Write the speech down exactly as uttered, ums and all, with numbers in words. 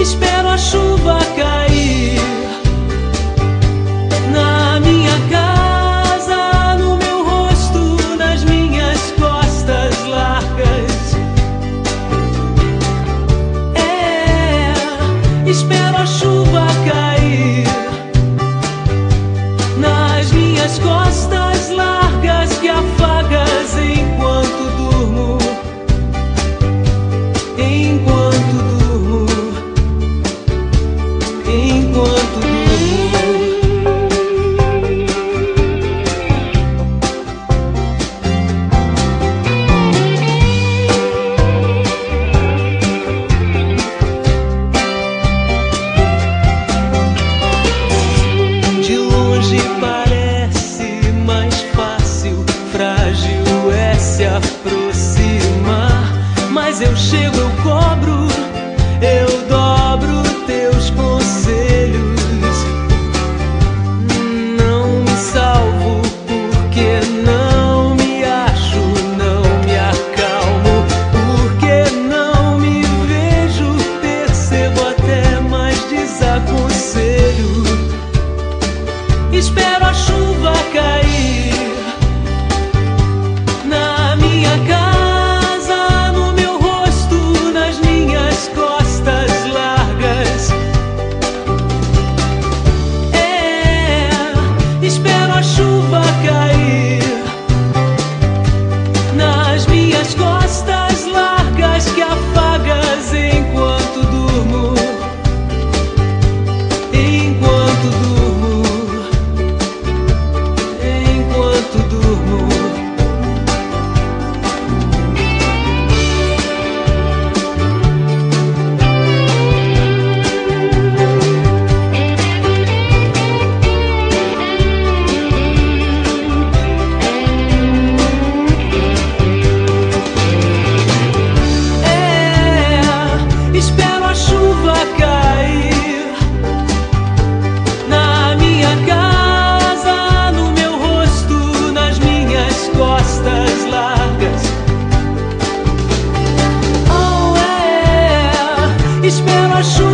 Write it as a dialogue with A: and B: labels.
A: espero a chuva cair na minha casa, no meu rosto, nas minhas costas largas. É, espero a chuva cair nas minhas costas largas que afagas enquanto durmo, enquanto durmo, enquanto durmo. De longe parece mais fácil, frágil é se aproximar, mas eu chego, eu cobro, eu dobro teus conselhos. Não me salvo porque não me acho, não me acalmo porque não me vejo, percebo até, mas desaconselho. Espero a chuva cair na minha casa, no meu rosto, nas minhas costas largas. É, espero a chuva cair nas minhas costas largas que afagas enquanto durmo, enquanto durmo, enquanto durmo. Espero a chuva cair na minha casa, no meu rosto, nas minhas costas largas. Oh, é, espero a chuva